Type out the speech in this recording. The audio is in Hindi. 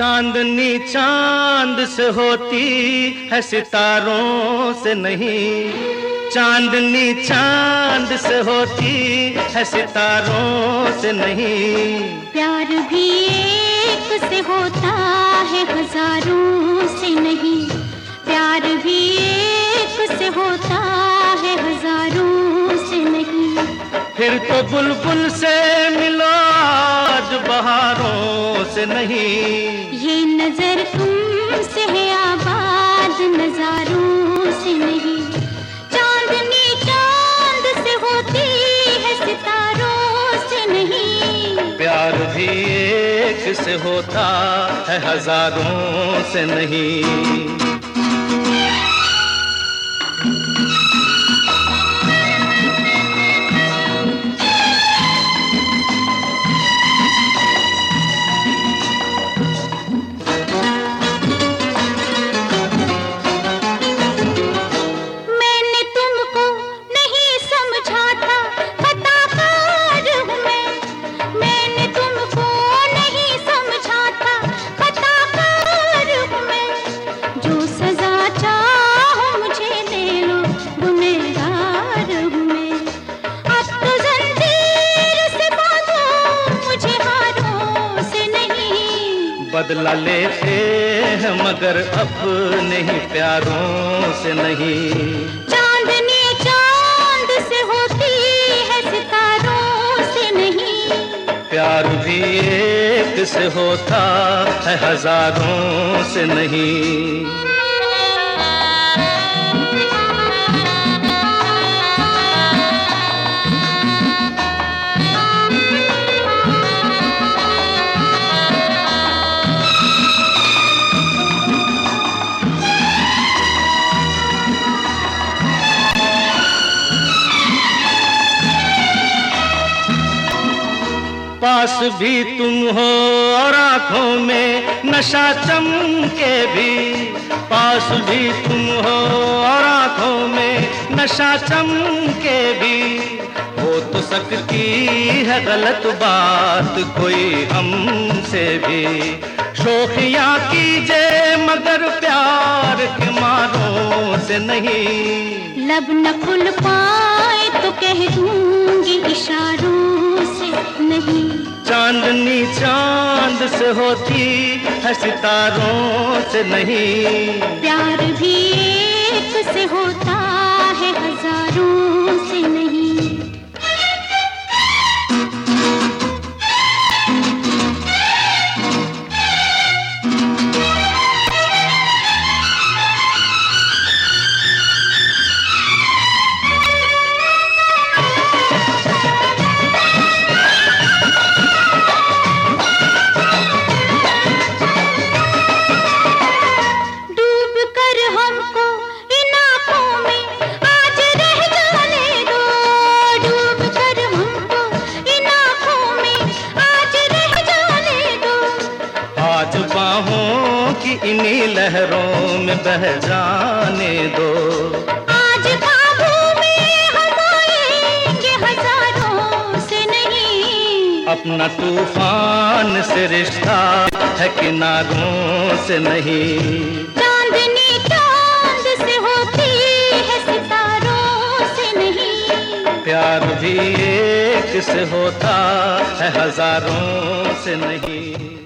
चांदनी चांद से होती है सितारों से नहीं, चांदनी चांद से होती है सितारों से नहीं। प्यार भी एक से होता है हजारों से नहीं, प्यार भी एक से होता है हजारों से नहीं। फिर तो बुलबुल से मिलो आज बहारों से नहीं, ये नजर तुमसे है आबाद नजारों से नहीं। चांदनी चांद से होती है सितारों से नहीं, प्यार भी एक से होता है हजारों से नहीं। बदला लेते हैं मगर अपने ही प्यारों से नहीं। चांदनी चांद से होती है सितारों से नहीं, प्यार भी एक से होता है हजारों से नहीं। पास भी तुम हो और आंखों में नशा चमके भी, पास भी तुम हो और आंखों में नशा चमके भी। हो तो सकती है गलत बात कोई हमसे भी, शोखियां कीजिए मगर प्यार के मारों से नहीं। लब न खुल पाए तो कह दूंगी इशारों से नहीं। चांदनी चांद से होती है सितारों से नहीं, प्यार भी एक से होता है हजारों से नहीं। इन्हीं लहरों में बह जाने दो। आज काबू में हम आएंगे हजारों से नहीं, अपना तूफान से रिश्ता है किनारों से नहीं। चांदनी चांद से होती है सितारों से नहीं, प्यार भी एक से होता है हजारों से नहीं।